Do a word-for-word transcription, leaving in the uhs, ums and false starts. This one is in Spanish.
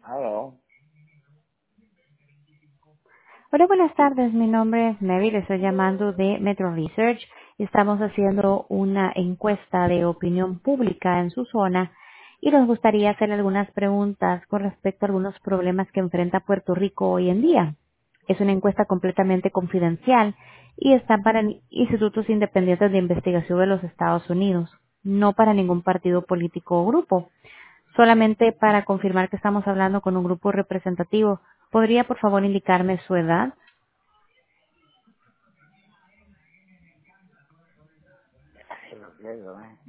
Aló. Hola, buenas tardes. Mi nombre es Mary. Le estoy llamando de Metro Research. Estamos haciendo una encuesta de opinión pública en su zona y nos gustaría hacer algunas preguntas con respecto a algunos problemas que enfrenta Puerto Rico hoy en día. Es una encuesta completamente confidencial y está para ni- institutos independientes de investigación de los Estados Unidos, no para ningún partido político o grupo. Solamente para confirmar que estamos hablando con un grupo representativo, ¿podría por favor indicarme su edad? Ay, lo quiero, ¿eh?